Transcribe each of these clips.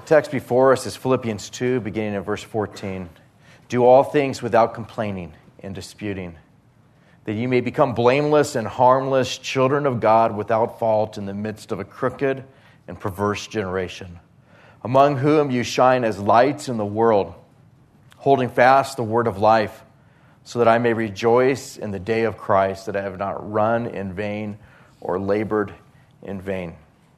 text before us is Philippians 2, beginning in verse 14. Do all things without complaining and disputing, that you may become blameless and harmless, children of God without fault in the midst of a crooked and perverse generation, among whom you shine as lights in the world, holding fast the word of life, so that I may rejoice in the day of Christ, that I have not run in vain or labored in vain.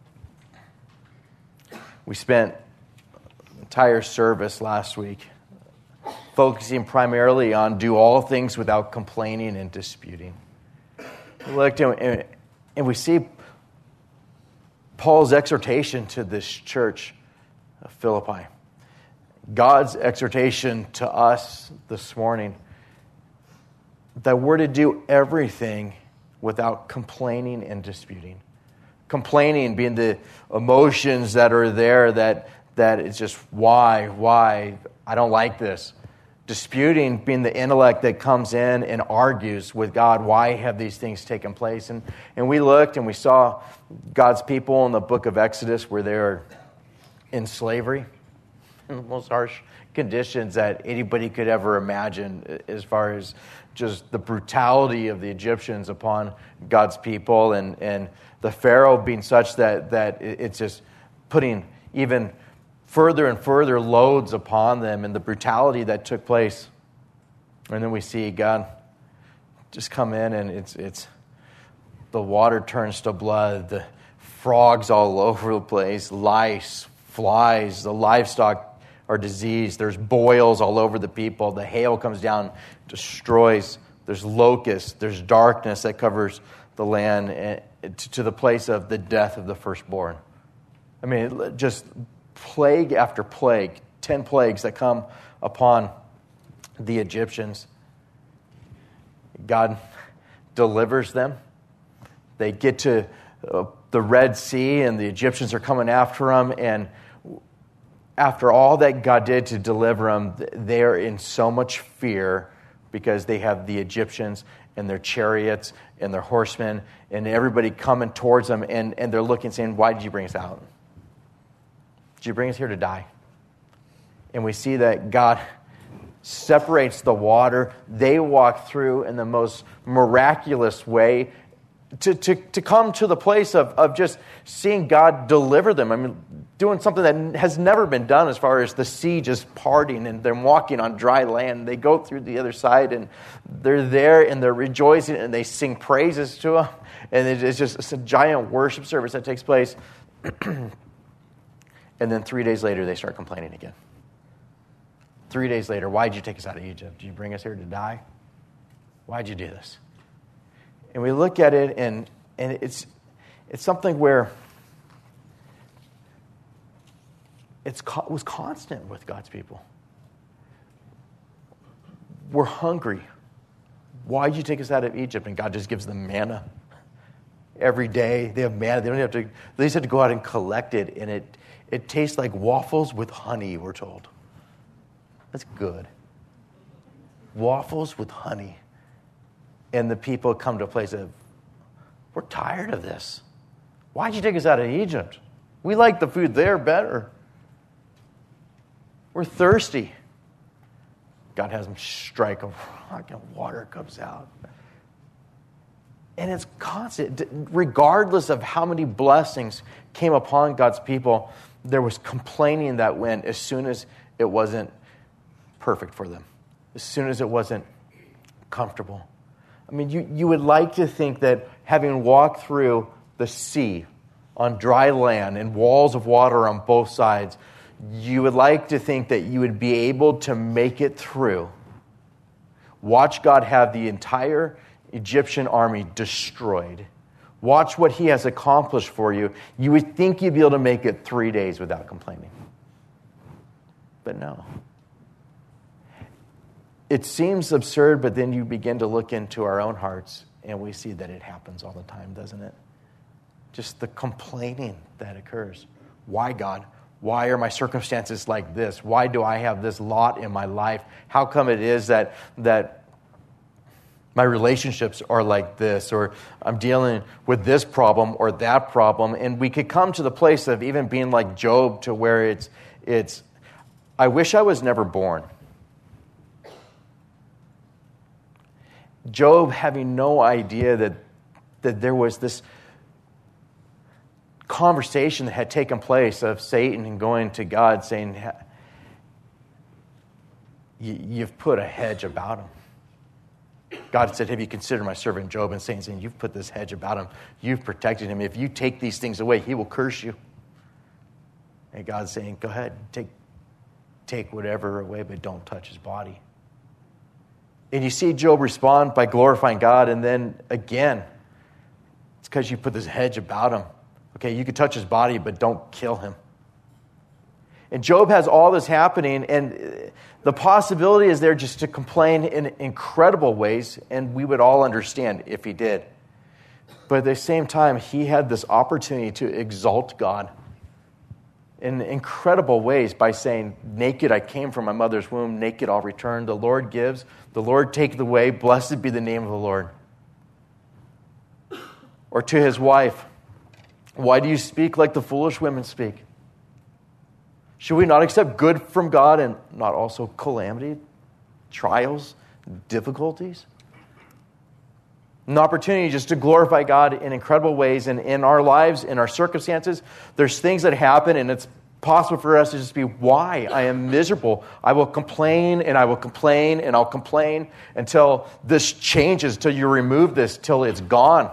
We spent the entire service last week focusing primarily on do all things without complaining and disputing. We looked and we see Paul's exhortation to this church of Philippi. God's exhortation to us this morning, that we're to do everything without complaining and disputing. Complaining being the emotions that are there that it's just, why, I don't like this. Disputing being the intellect that comes in and argues with God, why have these things taken place? And we looked and we saw God's people in the book of Exodus where they're in slavery, in the most harsh conditions that anybody could ever imagine, as far as just the brutality of the Egyptians upon God's people, and the Pharaoh being such that it's just putting even further and further loads upon them, and the brutality that took place. And then we see God just come in, and it's the water turns to blood, the frogs all over the place, lice, flies, the livestock are diseased, there's boils all over the people, the hail comes down, destroys, there's locusts, there's darkness that covers the land, to the place of the death of the firstborn. I mean, just plague after plague, 10 plagues that come upon the Egyptians. God delivers them. They get to the Red Sea, and the Egyptians are coming after them, and after all that God did to deliver them, they're in so much fear because they have the Egyptians and their chariots and their horsemen and everybody coming towards them, and they're looking, saying, why did you bring us out? Did you bring us here to die? And we see that God separates the water. They walk through in the most miraculous way to come to the place of just seeing God deliver them. I mean, doing something that has never been done, as far as the sea just parting and they're walking on dry land. They go through the other side, and they're there, and they're rejoicing, and they sing praises to Him. And it's a giant worship service that takes place. And then 3 days later, they start complaining again. 3 days later, why did you take us out of Egypt? Did you bring us here to die? Why did you do this? And we look at it, and it's something where it was constant with God's people. We're hungry. Why did you take us out of Egypt? And God just gives them manna every day. They have manna. They just have to go out and collect it, and it tastes like waffles with honey, we're told. That's good. Waffles with honey. And the people come to a place of, we're tired of this. Why'd you take us out of Egypt? We like the food there better. We're thirsty. God has them strike a rock and water comes out. And it's constant. Regardless of how many blessings came upon God's people, there was complaining that went as soon as it wasn't perfect for them, as soon as it wasn't comfortable. I mean, you would like to think that having walked through the sea on dry land and walls of water on both sides, you would like to think that you would be able to make it through. Watch God have the entire Egyptian army destroyed. Watch what He has accomplished for you. You would think you'd be able to make it 3 days without complaining. But no. It seems absurd, but then you begin to look into our own hearts, and we see that it happens all the time, doesn't it? Just the complaining that occurs. Why, God? Why are my circumstances like this? Why do I have this lot in my life? How come it is that My relationships are like this, or I'm dealing with this problem or that problem. And we could come to the place of even being like Job, to where it's I wish I was never born. Job having no idea that there was this conversation that had taken place of Satan and going to God saying, you've put a hedge about him. God said, have you considered my servant Job? And saying, you've put this hedge about him. You've protected him. If you take these things away, he will curse you. And God's saying, go ahead, take whatever away, but don't touch his body. And you see Job respond by glorifying God. And then again, it's because you put this hedge about him. Okay, you can touch his body, but don't kill him. And Job has all this happening, and the possibility is there just to complain in incredible ways, and we would all understand if he did. But at the same time, he had this opportunity to exalt God in incredible ways by saying, naked I came from my mother's womb, naked I'll return. The Lord gives, the Lord taketh away. Blessed be the name of the Lord. Or to his wife, why do you speak like the foolish women speak? Should we not accept good from God and not also calamity, trials, difficulties? An opportunity just to glorify God in incredible ways. And in our lives, in our circumstances, there's things that happen, and it's possible for us to just be, why? I am miserable. I will complain, and I will complain, and I'll complain until this changes, till you remove this, till it's gone.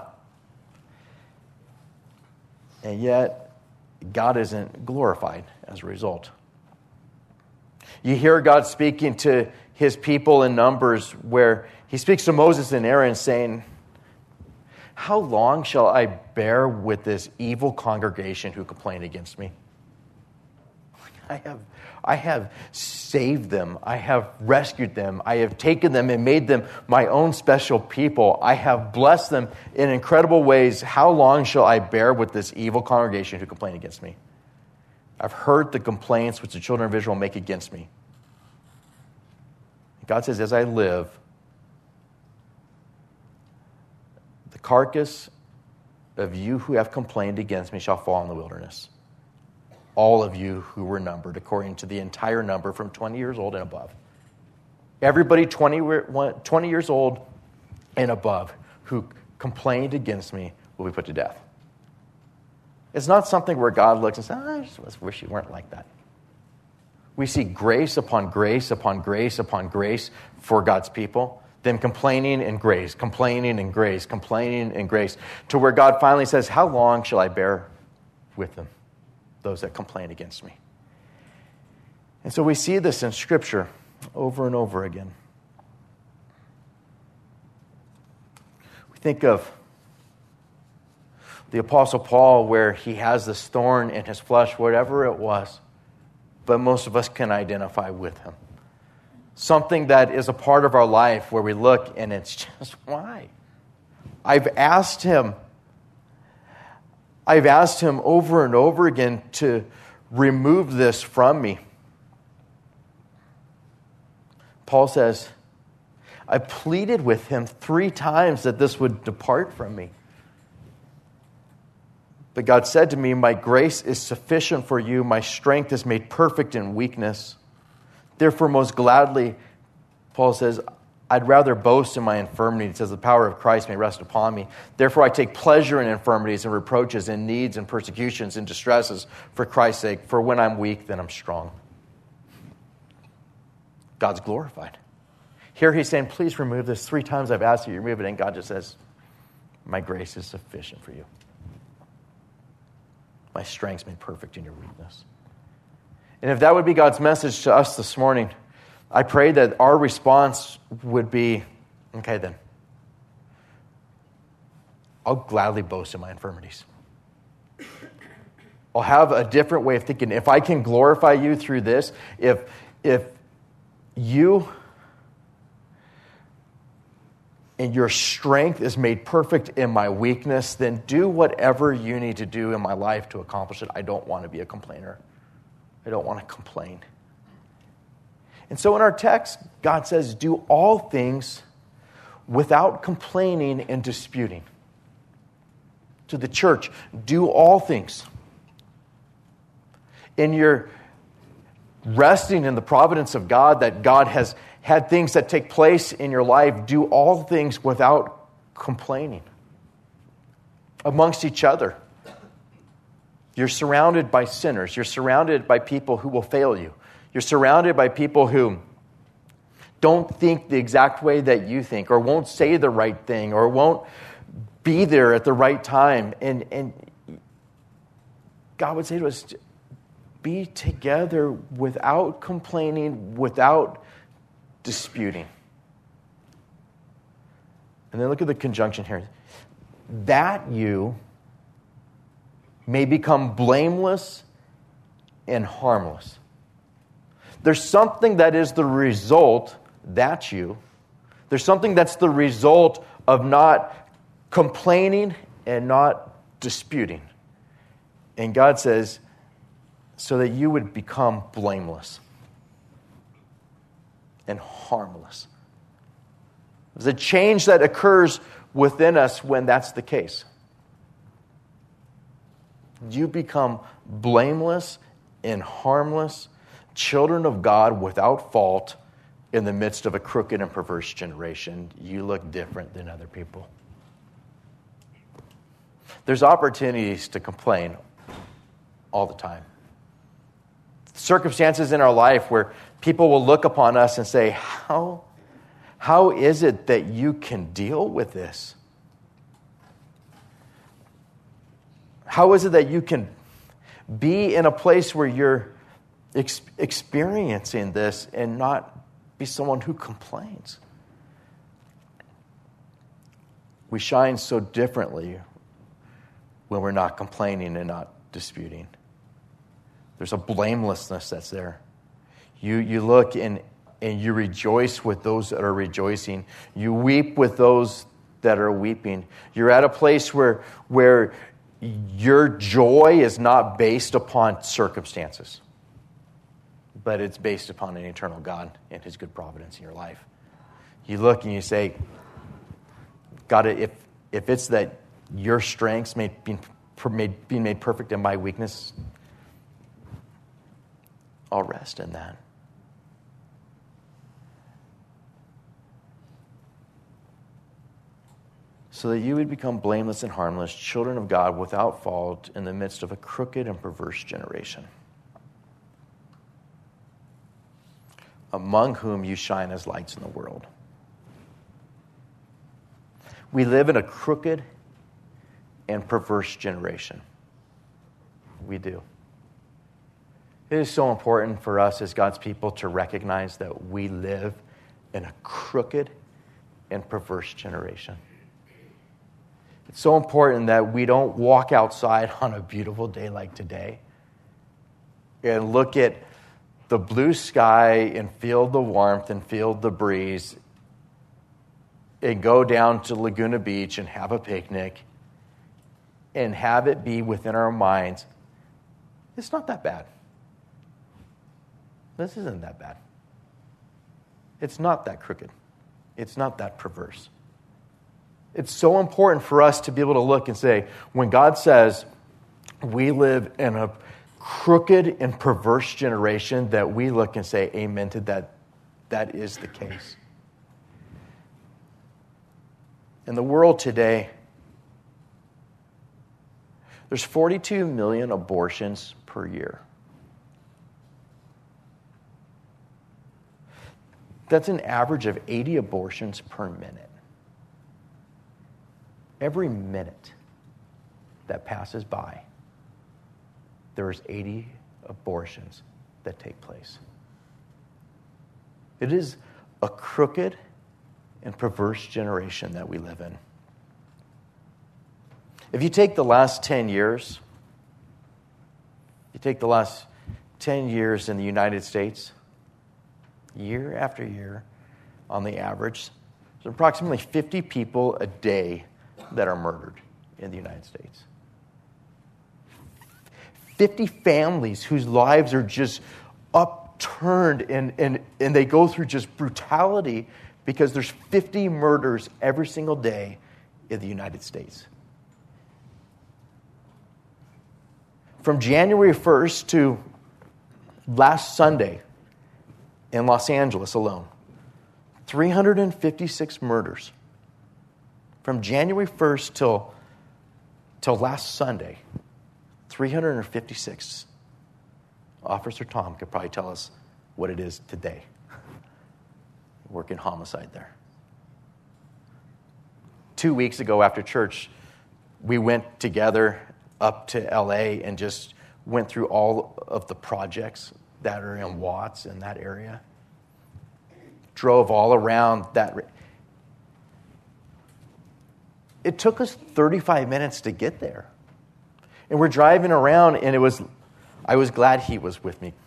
And yet, God isn't glorified as a result. You hear God speaking to his people in Numbers, where he speaks to Moses and Aaron saying, how long shall I bear with this evil congregation who complain against me? I have saved them. I have rescued them. I have taken them and made them my own special people. I have blessed them in incredible ways. How long shall I bear with this evil congregation who complain against me? I've heard the complaints which the children of Israel make against me. God says, as I live, the carcass of you who have complained against me shall fall in the wilderness. All of you who were numbered according to the entire number from 20 years old and above. Everybody 20 years old and above who complained against me will be put to death. It's not something where God looks and says, I just wish you weren't like that. We see grace upon grace upon grace upon grace for God's people. Them complaining and grace, complaining and grace, complaining and grace. To where God finally says, how long shall I bear with them? Those that complain against me. And so we see this in Scripture over and over again. We think of the Apostle Paul, where he has this thorn in his flesh, whatever it was, but most of us can identify with him. Something that is a part of our life where we look and it's just, why? I've asked him over and over again to remove this from me. Paul says, I pleaded with him 3 times that this would depart from me. But God said to me, my grace is sufficient for you. My strength is made perfect in weakness. Therefore, most gladly, Paul says, I'd rather boast in my infirmity. It says, the power of Christ may rest upon me. Therefore, I take pleasure in infirmities and reproaches and needs and persecutions and distresses for Christ's sake. For when I'm weak, then I'm strong. God's glorified. Here he's saying, please remove this. 3 times I've asked you to remove it, and God just says, my grace is sufficient for you. My strength's made perfect in your weakness. And if that would be God's message to us this morning, I pray that our response would be, okay then, I'll gladly boast in my infirmities. I'll have a different way of thinking. If I can glorify you through this, if you and your strength is made perfect in my weakness, then do whatever you need to do in my life to accomplish it. I don't want to be a complainer. I don't want to complain. And so in our text, God says, do all things without complaining and disputing. To the church, do all things. In your resting in the providence of God, that God has had things that take place in your life, do all things without complaining. Amongst each other. You're surrounded by sinners. You're surrounded by people who will fail you. You're surrounded by people who don't think the exact way that you think, or won't say the right thing, or won't be there at the right time. And God would say to us, be together without complaining, without disputing. And then look at the conjunction here. That you may become blameless and harmless. There's something that is the result, there's something that's the result of not complaining and not disputing. And God says, so that you would become blameless and harmless. There's a change that occurs within us when that's the case. You become blameless and harmless, children of God without fault in the midst of a crooked and perverse generation. You look different than other people. There's opportunities to complain all the time. Circumstances in our life where people will look upon us and say, how is it that you can deal with this? How is it that you can be in a place where you're experiencing this and not be someone who complains? We shine so differently when we're not complaining and not disputing. There's a blamelessness that's there. You look and you rejoice with those that are rejoicing. You weep with those that are weeping. You're at a place where your joy is not based upon circumstances, but it's based upon an eternal God and His good providence in your life. You look and you say, God, if it's that your strengths being made perfect in my weakness, I'll rest in that. So that you would become blameless and harmless, children of God without fault in the midst of a crooked and perverse generation, among whom you shine as lights in the world. We live in a crooked and perverse generation. We do. It is so important for us as God's people to recognize that we live in a crooked and perverse generation. It's so important that we don't walk outside on a beautiful day like today and look at the blue sky and feel the warmth and feel the breeze and go down to Laguna Beach and have a picnic and have it be within our minds, it's not that bad. This isn't that bad. It's not that crooked. It's not that perverse. It's so important for us to be able to look and say, when God says we live in a crooked and perverse generation, that we look and say, amen to that. That is the case. In the world today, there's 42 million abortions per year. That's an average of 80 abortions per minute. Every minute that passes by, there's 80 abortions that take place. It is a crooked and perverse generation that we live in. If you take the last 10 years, in the United States, year after year, on the average, there's approximately 50 people a day that are murdered in the United States. 50 families whose lives are just upturned and they go through just brutality because there's 50 murders every single day in the United States. From January 1st to last Sunday in Los Angeles alone, 356 murders. From January 1st till last Sunday, 356. Officer Tom could probably tell us what it is today. Working homicide there. 2 weeks ago after church, we went together up to LA and just went through all of the projects that are in Watts in that area. Drove all around that. It took us 35 minutes to get there. And we're driving around, and I was glad he was with me.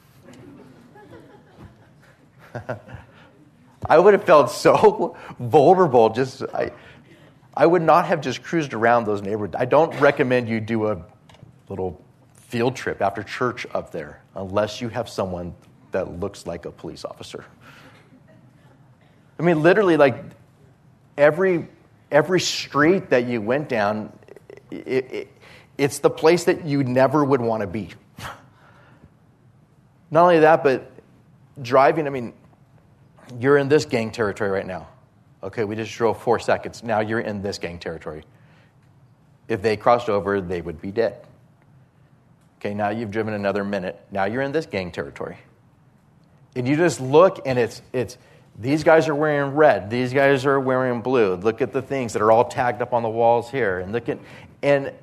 I would have felt so vulnerable. I would not have just cruised around those neighborhoods. I don't recommend you do a little field trip after church up there unless you have someone that looks like a police officer. I mean, literally, like every street that you went down, it's the place that you never would want to be. Not only that, but driving, I mean, you're in this gang territory right now. Okay, we just drove 4 seconds. Now you're in this gang territory. If they crossed over, they would be dead. Okay, now you've driven another minute. Now you're in this gang territory. And you just look, and it's these guys are wearing red. These guys are wearing blue. Look at the things that are all tagged up on the walls here. And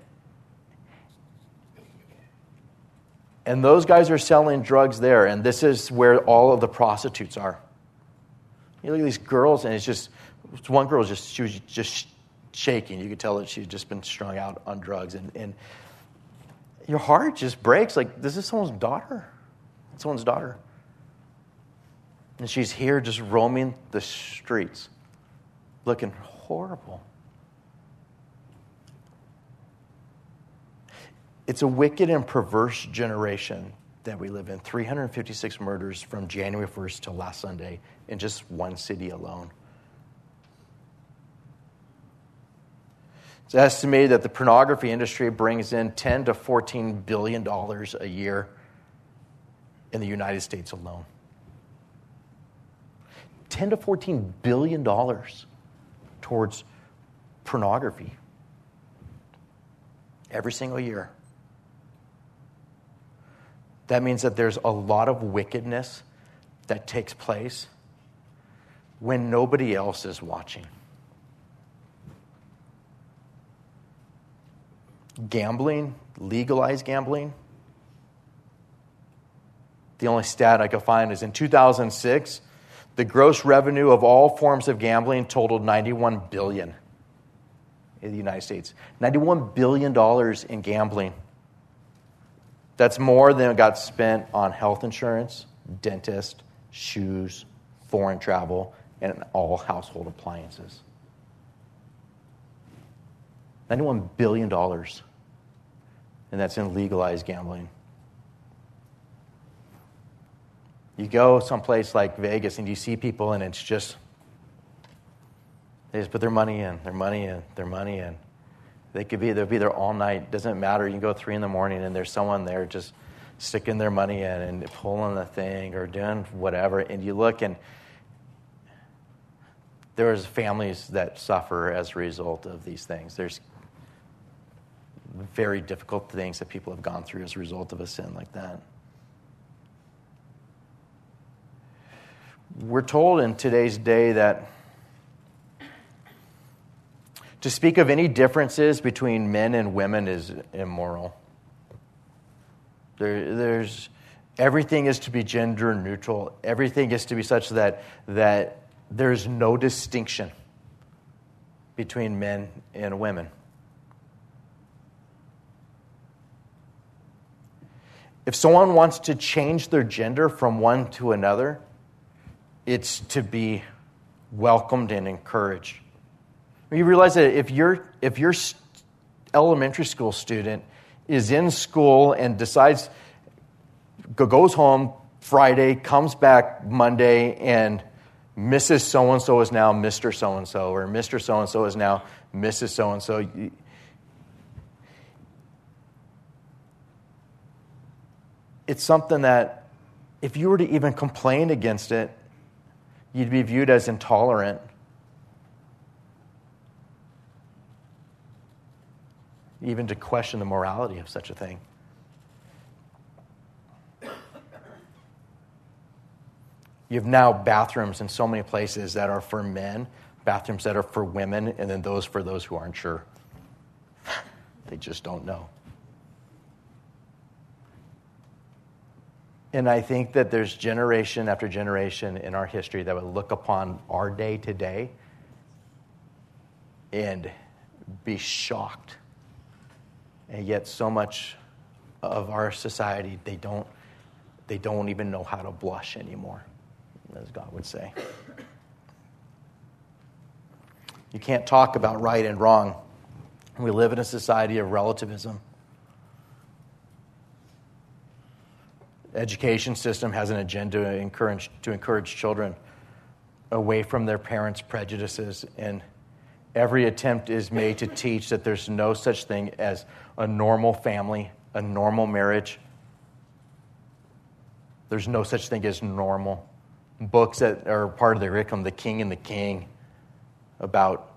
those guys are selling drugs there. And this is where all of the prostitutes are. You look at these girls, and one girl she was just shaking. You could tell that she'd just been strung out on drugs. And your heart just breaks. Like, this is someone's daughter. It's someone's daughter. And she's here just roaming the streets, looking horrible. It's a wicked and perverse generation that we live in. 356 murders from January 1st to last Sunday in just one city alone. It's estimated that the pornography industry brings in $10 to $14 billion a year in the United States alone. $10 to $14 billion towards pornography every single year. That means that there's a lot of wickedness that takes place when nobody else is watching. Gambling, legalized gambling. The only stat I could find is in 2006, the gross revenue of all forms of gambling totaled $91 billion in the United States. $91 billion in gambling. That's more than got spent on health insurance, dentist, shoes, foreign travel, and all household appliances. $91 billion. And that's in legalized gambling. You go someplace like Vegas and you see people, and it's just, they just put their money in, their money in, their money in. They'll be there all night. Doesn't matter. You can go 3 a.m. and there's someone there just sticking their money in and pulling the thing or doing whatever. And you look, and there's families that suffer as a result of these things. There's very difficult things that people have gone through as a result of a sin like that. We're told in today's day that to speak of any differences between men and women is immoral. There's everything is to be gender neutral. Everything is to be such that there's no distinction between men and women. If someone wants to change their gender from one to another, it's to be welcomed and encouraged. You realize that if your elementary school student is in school and decides, goes home Friday, comes back Monday, and Mrs. So-and-so is now Mr. So-and-so, or Mr. So-and-so is now Mrs. So-and-so. It's something that if you were to even complain against it, you'd be viewed as intolerant. Even to question the morality of such a thing. You have now bathrooms in so many places that are for men, bathrooms that are for women, and then those for those who aren't sure. They just don't know. And I think that there's generation after generation in our history that would look upon our day today and be shocked. And yet so much of our society, they don't even know how to blush anymore, as God would say. You can't talk about right and wrong. We live in a society of relativism. Education system has an agenda to encourage children away from their parents' prejudices, and every attempt is made to teach that there's no such thing as a normal family, a normal marriage. There's no such thing as normal. Books that are part of the curriculum, The King and the King, about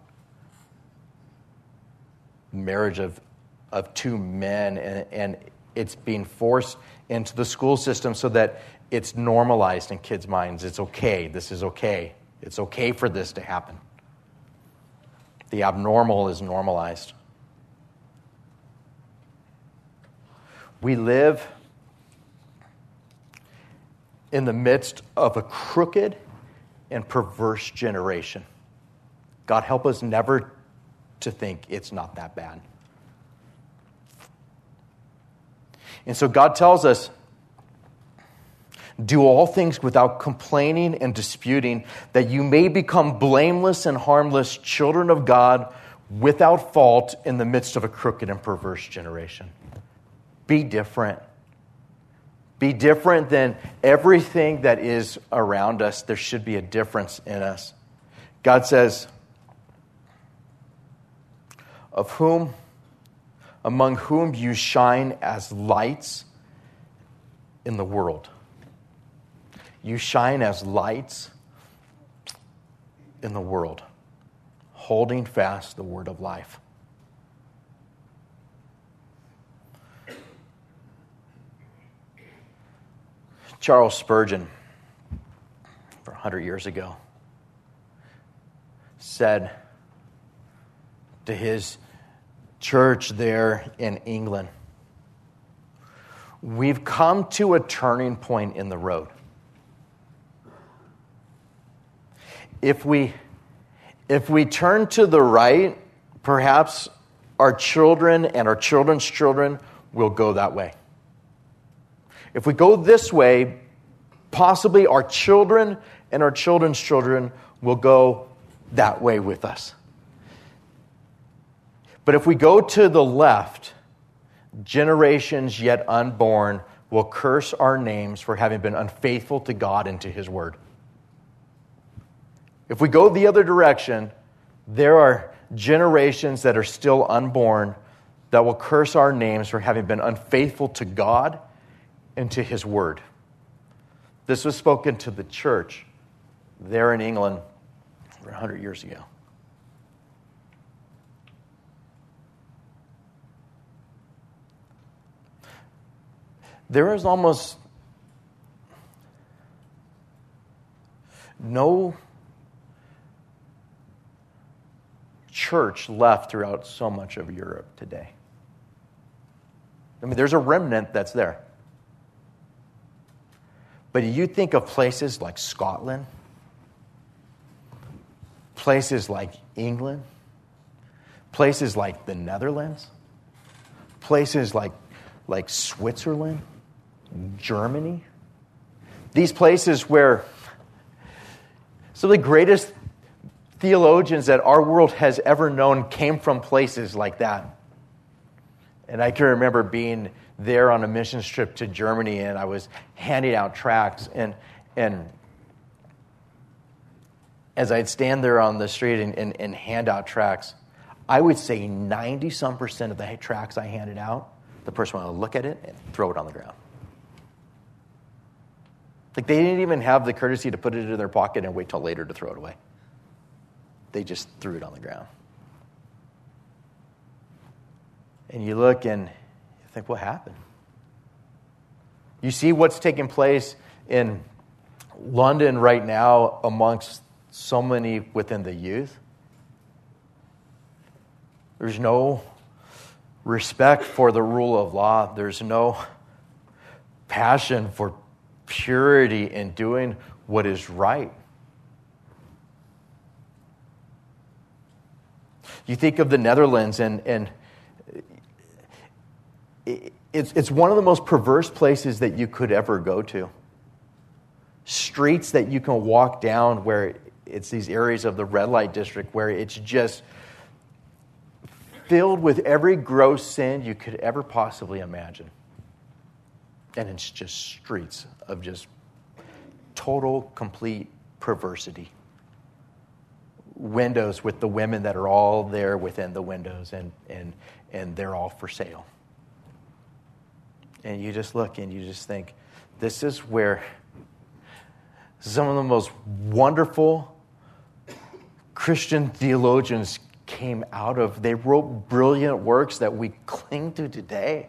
marriage of two men, and it's being forced into the school system so that it's normalized in kids' minds. It's okay. This is okay. It's okay for this to happen. The abnormal is normalized. We live in the midst of a crooked and perverse generation. God help us never to think it's not that bad. And so God tells us, do all things without complaining and disputing, that you may become blameless and harmless children of God without fault in the midst of a crooked and perverse generation. Be different. Be different than everything that is around us. There should be a difference in us. God says, among whom you shine as lights in the world. You shine as lights in the world, holding fast the word of life. Charles Spurgeon, for 100 years ago, said to his church there in England, we've come to a turning point in the road. If we turn to the right, perhaps our children and our children's children will go that way. If we go this way, possibly our children and our children's children will go that way with us. But if we go to the left, generations yet unborn will curse our names for having been unfaithful to God and to His Word. If we go the other direction, there are generations that are still unborn that will curse our names for having been unfaithful to God and to His Word. This was spoken to the church there in England 100 years ago. There is almost no church left throughout so much of Europe today. I mean, there's a remnant that's there. But you think of places like Scotland, places like England, places like the Netherlands, places like Switzerland, Germany. These places where some of the greatest theologians that our world has ever known came from places like that. And I can remember being there on a missions trip to Germany, and I was handing out tracts, and as I'd stand there on the street and hand out tracts, I would say 90-some% of the tracts I handed out, the person would look at it and throw it on the ground. Like they didn't even have the courtesy to put it in their pocket and wait till later to throw it away. They just threw it on the ground. And you look and you think, what happened? You see what's taking place in London right now amongst so many within the youth. There's no respect for the rule of law. There's no passion for purity in doing what is right. You think of the Netherlands, and it's one of the most perverse places that you could ever go to. Streets that you can walk down where it's these areas of the red light district where it's just filled with every gross sin you could ever possibly imagine. And it's just streets of just total, complete perversity. Windows with the women that are all there within the windows, and they're all for sale. And you just look and you just think, this is where some of the most wonderful Christian theologians came out of. They wrote brilliant works that we cling to today.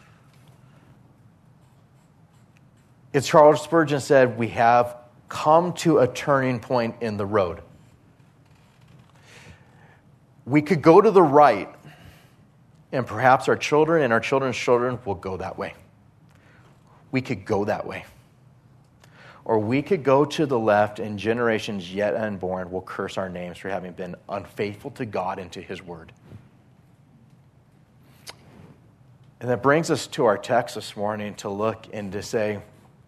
As Charles Spurgeon said, we have come to a turning point in the road. We could go to the right, and perhaps our children and our children's children will go that way. We could go that way. Or we could go to the left, and generations yet unborn will curse our names for having been unfaithful to God and to His Word. And that brings us to our text this morning to look and to say,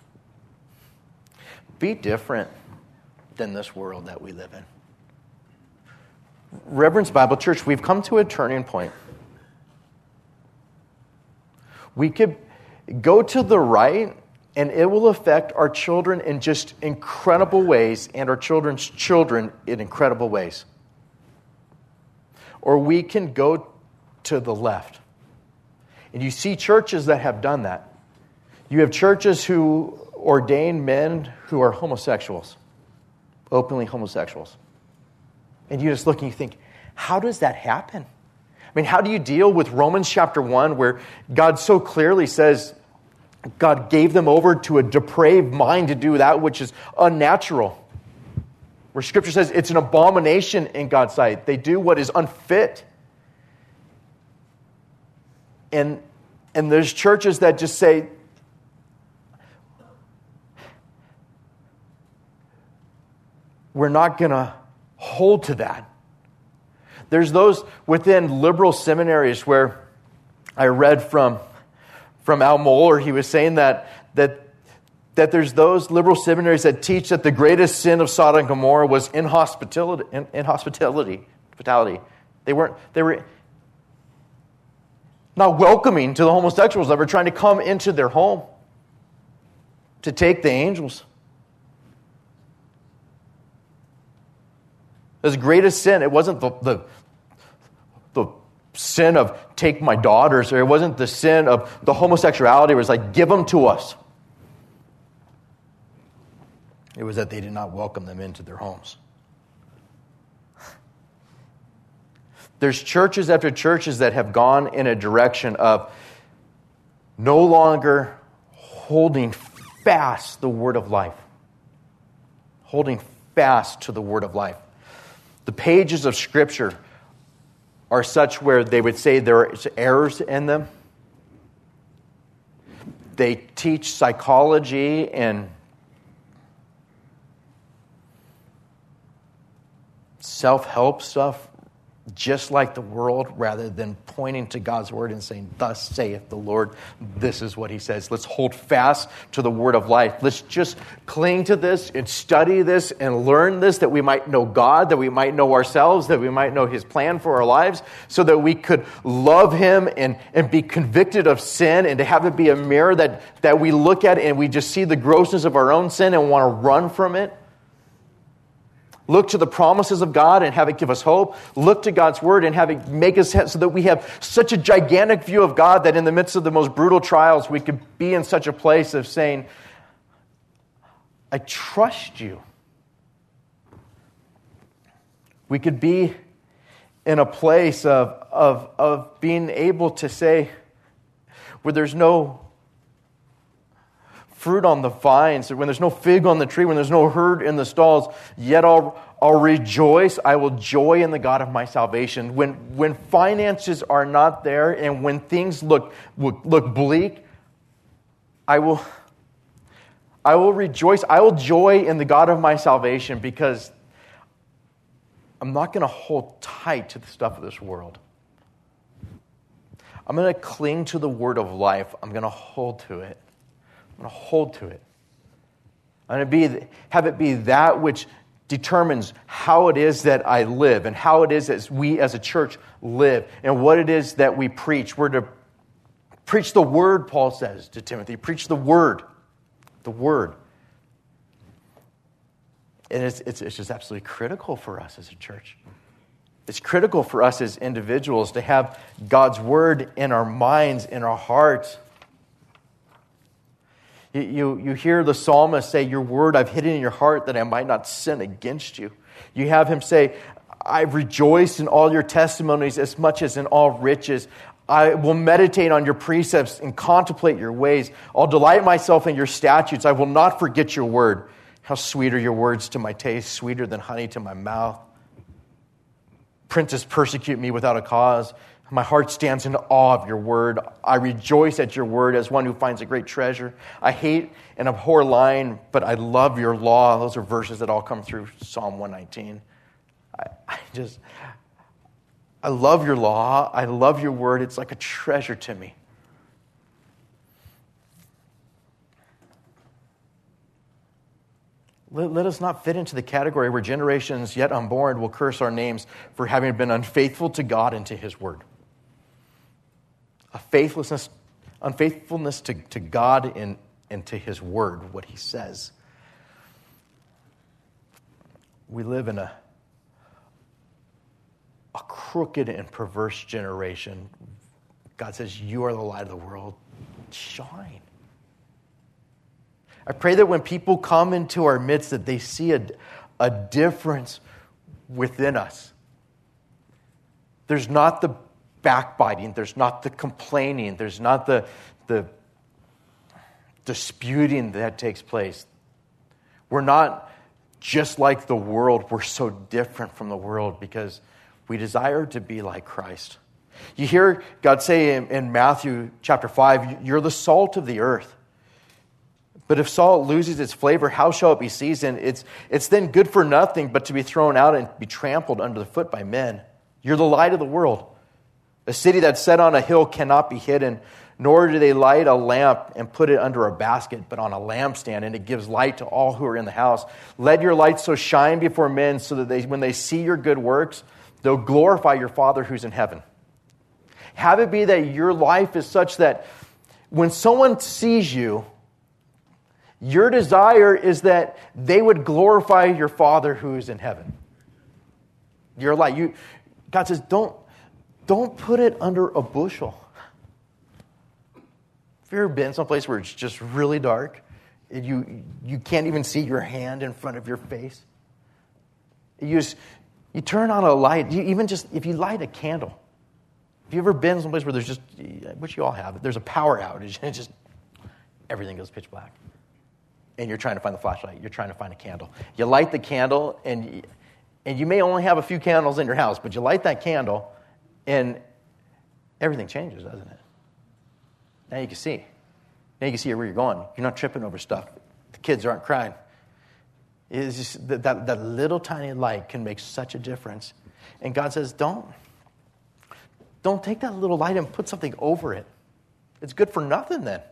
be different than this world that we live in. Reverence Bible Church, we've come to a turning point. We could go to the right, and it will affect our children in just incredible ways, and our children's children in incredible ways. Or we can go to the left. And you see churches that have done that. You have churches who ordain men who are homosexuals, openly homosexuals. And you just look and you think, how does that happen? I mean, how do you deal with Romans chapter 1 where God so clearly says God gave them over to a depraved mind to do that which is unnatural? Where Scripture says it's an abomination in God's sight. They do what is unfit. And there's churches that just say, we're not going to hold to that. There's those within liberal seminaries where I read from Al Mohler. He was saying that there's those liberal seminaries that teach that the greatest sin of Sodom and Gomorrah was inhospitality. They were not welcoming to the homosexuals that were trying to come into their home to take the angels. The greatest sin, it wasn't the sin of take my daughters, or it wasn't the sin of the homosexuality. It was like, give them to us. It was that they did not welcome them into their homes. There's churches after churches that have gone in a direction of no longer holding fast the word of life. Holding fast to the word of life. The pages of Scripture are such where they would say there are errors in them. They teach psychology and self-help stuff just like the world, rather than pointing to God's word and saying, thus saith the Lord, this is what he says. Let's hold fast to the word of life. Let's just cling to this and study this and learn this, that we might know God, that we might know ourselves, that we might know his plan for our lives, so that we could love him and be convicted of sin, and to have it be a mirror that we look at and we just see the grossness of our own sin and want to run from it. Look to the promises of God and have it give us hope. Look to God's word and have it make us so that we have such a gigantic view of God that in the midst of the most brutal trials, we could be in such a place of saying, I trust you. We could be in a place of being able to say, where there's no fruit on the vines, when there's no fig on the tree, when there's no herd in the stalls, yet I'll rejoice, I will joy in the God of my salvation. When finances are not there and when things look bleak, I will rejoice, I will joy in the God of my salvation, because I'm not going to hold tight to the stuff of this world. I'm going to cling to the word of life. I'm going to hold to it. I'm going to hold to it. I'm going to have it be that which determines how it is that I live and how it is that we as a church live and what it is that we preach. We're to preach the word, Paul says to Timothy. Preach the word. The word. And it's just absolutely critical for us as a church. It's critical for us as individuals to have God's word in our minds, in our hearts. You hear the psalmist say, your word I've hidden in your heart that I might not sin against you. You have him say, I've rejoiced in all your testimonies as much as in all riches. I will meditate on your precepts and contemplate your ways. I'll delight myself in your statutes. I will not forget your word. How sweet are your words to my taste, sweeter than honey to my mouth. Princes persecute me without a cause. My heart stands in awe of your word. I rejoice at your word as one who finds a great treasure. I hate and abhor lying, but I love your law. Those are verses that all come through Psalm 119. I love your law. I love your word. It's like a treasure to me. Let us not fit into the category where generations yet unborn will curse our names for having been unfaithful to God and to his word. Unfaithfulness to God and to his word, what he says. We live in a crooked and perverse generation. God says, you are the light of the world. Shine. I pray that when people come into our midst that they see a difference within us. There's not the backbiting. There's not the complaining. There's not the disputing that takes place. We're not just like the world. We're so different from the world because we desire to be like Christ. You hear God say in Matthew chapter 5, you're the salt of the earth. But if salt loses its flavor, how shall it be seasoned? It's then good for nothing but to be thrown out and be trampled under the foot by men. You're the light of the world. A city that's set on a hill cannot be hidden, nor do they light a lamp and put it under a basket, but on a lampstand, and it gives light to all who are in the house. Let your light so shine before men so that when they see your good works, they'll glorify your Father who's in heaven. Have it be that your life is such that when someone sees you, your desire is that they would glorify your Father who is in heaven. Your light. God says, don't put it under a bushel. Have you ever been someplace where it's just really dark? You can't even see your hand in front of your face. You turn on a light. If you light a candle. Have you ever been someplace where there's just, which you all have, there's a power outage and everything goes pitch black. And you're trying to find the flashlight. You're trying to find a candle. You light the candle, and you may only have a few candles in your house, but you light that candle, and everything changes, doesn't it? Now you can see. Now you can see where you're going. You're not tripping over stuff. The kids aren't crying. It's just that little tiny light can make such a difference. And God says, don't take that little light and put something over it. It's good for nothing then.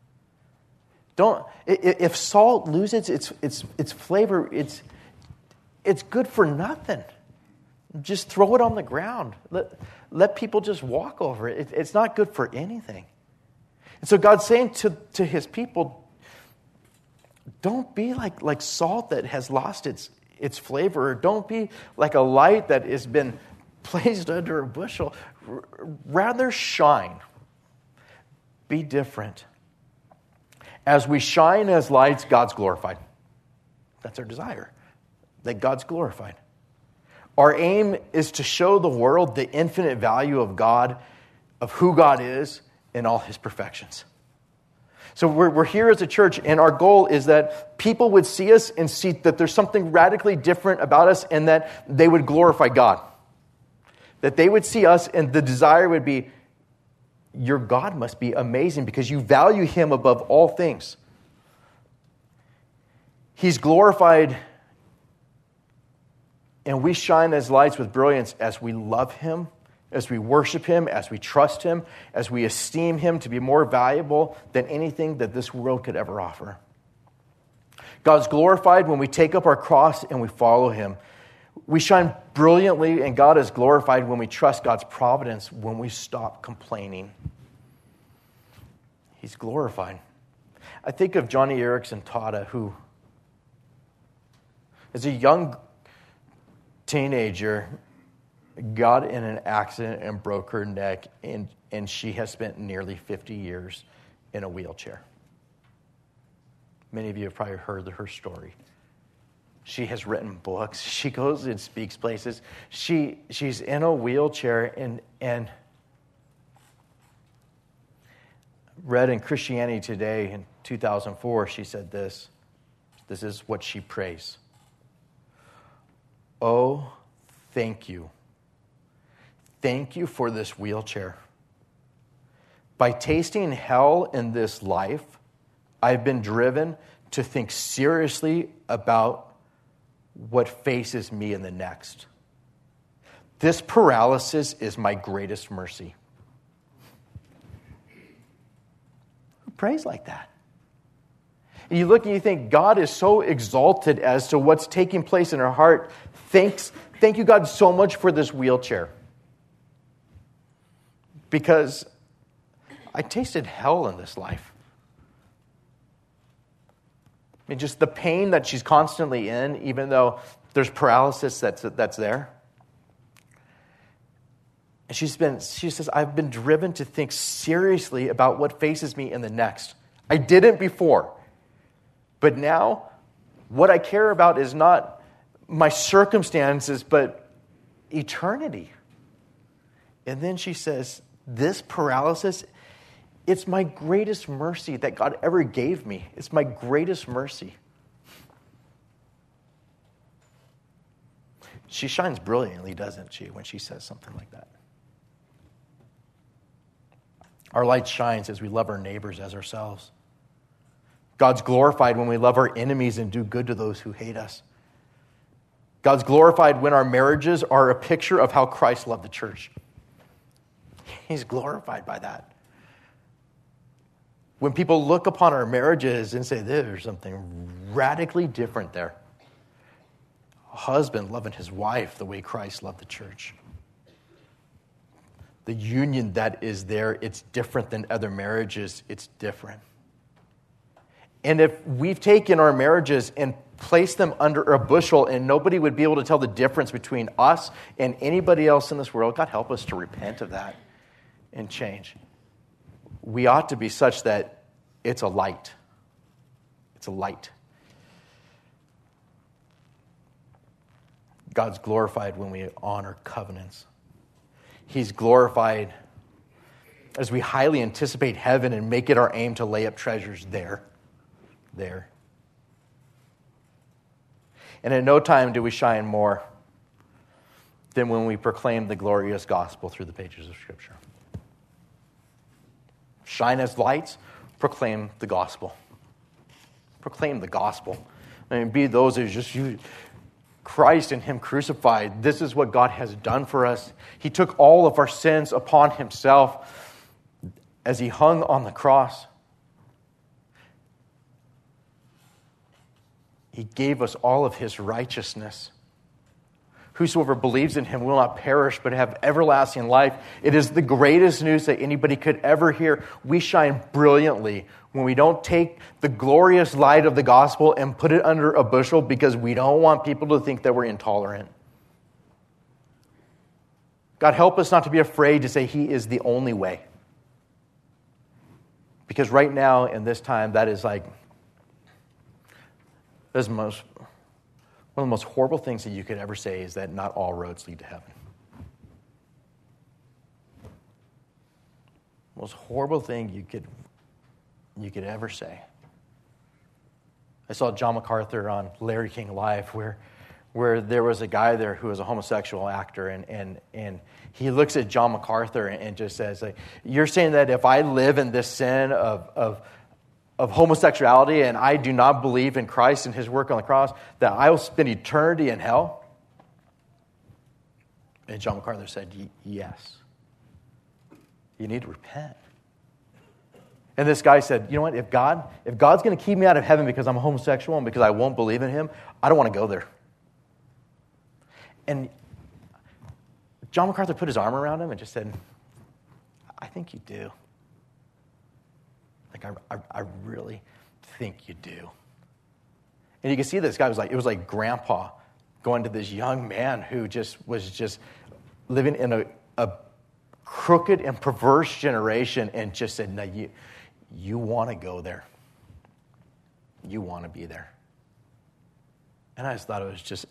If salt loses its flavor, it's good for nothing. Just throw it on the ground. Let people just walk over it. It's not good for anything. And so God's saying to his people, don't be like salt that has lost its its flavor. Don't be like a light that has been placed under a bushel. Rather shine. Be different. As we shine as lights, God's glorified. That's our desire, that God's glorified. Our aim is to show the world the infinite value of God, of who God is, and all his perfections. So we're here as a church, and our goal is that people would see us and see that there's something radically different about us, and that they would glorify God. That they would see us, and the desire would be, your God must be amazing because you value him above all things. He's glorified, and we shine as lights with brilliance as we love him, as we worship him, as we trust him, as we esteem him to be more valuable than anything that this world could ever offer. God's glorified when we take up our cross and we follow him. We shine brilliantly, and God is glorified when we trust God's providence, when we stop complaining. He's glorified. I think of Johnny Erickson Tada, who, as a young teenager, got in an accident and broke her neck, and she has spent nearly 50 years in a wheelchair. Many of you have probably heard her story. She has written books. She goes and speaks places. She's in a wheelchair, and read in Christianity Today in 2004, she said this. This is what she prays. Oh, thank you. Thank you for this wheelchair. By tasting hell in this life, I've been driven to think seriously about what faces me in the next. This paralysis is my greatest mercy. Who prays like that? And you look and you think, God is so exalted as to what's taking place in her heart. Thank you, God, so much for this wheelchair. Because I tasted hell in this life. I mean, just the pain that she's constantly in, even though there's paralysis that's there. And she says, I've been driven to think seriously about what faces me in the next. I didn't before. But now, what I care about is not my circumstances, but eternity. And then she says, this paralysis, it's my greatest mercy that God ever gave me. It's my greatest mercy. She shines brilliantly, doesn't she, when she says something like that? Our light shines as we love our neighbors as ourselves. God's glorified when we love our enemies and do good to those who hate us. God's glorified when our marriages are a picture of how Christ loved the church. He's glorified by that. When people look upon our marriages and say, there's something radically different there. A husband loving his wife the way Christ loved the church. The union that is there, it's different than other marriages. It's different. And if we've taken our marriages and placed them under a bushel and nobody would be able to tell the difference between us and anybody else in this world, God help us to repent of that and change. We ought to be such that it's a light. It's a light. God's glorified when we honor covenants. He's glorified as we highly anticipate heaven and make it our aim to lay up treasures there. And at no time do we shine more than when we proclaim the glorious gospel through the pages of Scripture. Shine as lights, proclaim the gospel. Proclaim the gospel. I mean, be those who just you. Christ and him crucified. This is what God has done for us. He took all of our sins upon himself as he hung on the cross. He gave us all of his righteousness whosoever believes in him will not perish but have everlasting life. It is the greatest news that anybody could ever hear. We shine brilliantly when we don't take the glorious light of the gospel and put it under a bushel because we don't want people to think that we're intolerant. God, help us not to be afraid to say he is the only way. Because right now, in this time, that is one of the most horrible things that you could ever say is that not all roads lead to heaven. The most horrible thing you could ever say. I saw John MacArthur on Larry King Live where there was a guy there who was a homosexual actor, and he looks at John MacArthur and just says, like, you're saying that if I live in this sin of homosexuality and I do not believe in Christ and his work on the cross, that I will spend eternity in hell? And John MacArthur said, yes. You need to repent. And this guy said, you know what, if God's going to keep me out of heaven because I'm a homosexual and because I won't believe in him, I don't want to go there. And John MacArthur put his arm around him and just said, I think you do. Like, I really think you do. And you can see this guy it was like grandpa going to this young man who was just living in a crooked and perverse generation and just said, no, you want to go there. You want to be there. And I just thought it was just,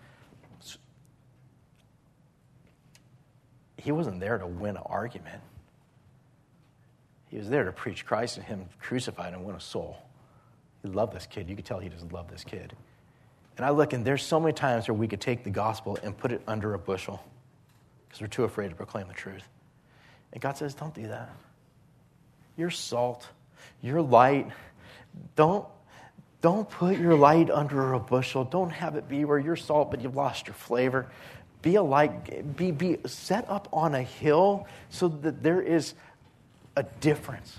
he wasn't there to win an argument. He was there to preach Christ and him crucified and win a soul. He loved this kid. You could tell he just loved this kid. And I look, and there's so many times where we could take the gospel and put it under a bushel because we're too afraid to proclaim the truth. And God says, don't do that. You're salt. You're light. Don't put your light under a bushel. Don't have it be where you're salt, but you've lost your flavor. Be a light. Be set up on a hill so that there is a difference.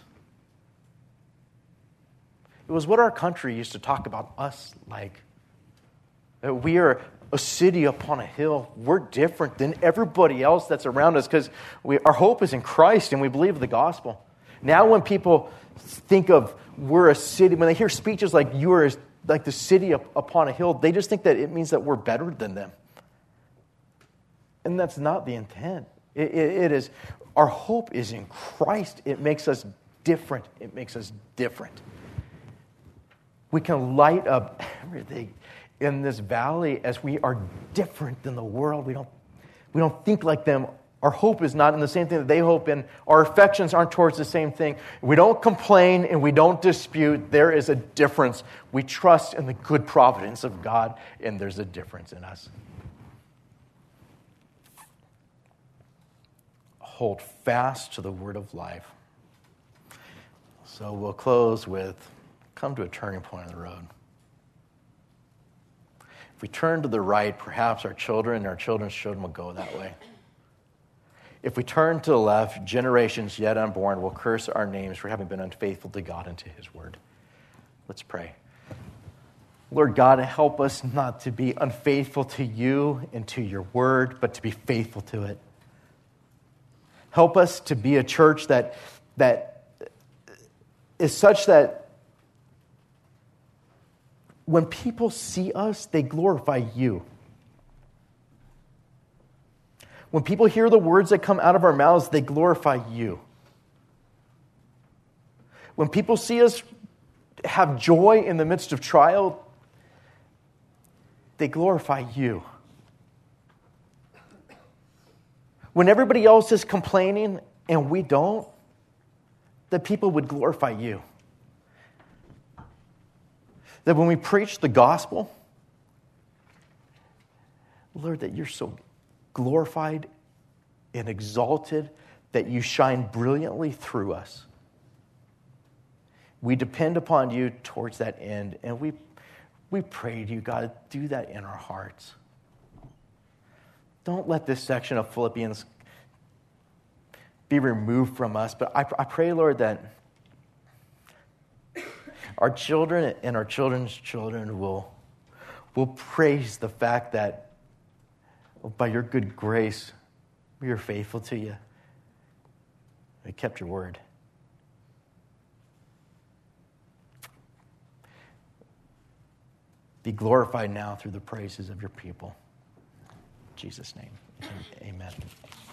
It was what our country used to talk about us like. That we are a city upon a hill. We're different than everybody else that's around us because our hope is in Christ and we believe the gospel. Now when people think of we're a city, when they hear speeches like you are like the city upon a hill, they just think that it means that we're better than them. And that's not the intent. It is, our hope is in Christ. It makes us different. It makes us different. We can light up everything in this valley as we are different than the world. We don't think like them. Our hope is not in the same thing that they hope in. Our affections aren't towards the same thing. We don't complain and we don't dispute. There is a difference. We trust in the good providence of God, and there's a difference in us. Hold fast to the word of life. So we'll close with, come to a turning point on the road. If we turn to the right, perhaps our children and our children's children will go that way. If we turn to the left, generations yet unborn will curse our names for having been unfaithful to God and to his word. Let's pray. Lord God, help us not to be unfaithful to you and to your word, but to be faithful to it. Help us to be a church that is such that when people see us, they glorify you. When people hear the words that come out of our mouths, they glorify you. When people see us have joy in the midst of trial, they glorify you. When everybody else is complaining and we don't, that people would glorify you. That when we preach the gospel, Lord, that you're so glorified and exalted that you shine brilliantly through us. We depend upon you towards that end, and we pray to you, God, do that in our hearts. Don't let this section of Philippians be removed from us, but I pray, Lord, that our children and our children's children will praise the fact that by your good grace, we are faithful to you. We kept your word. Be glorified now through the praises of your people. In Jesus' name, amen.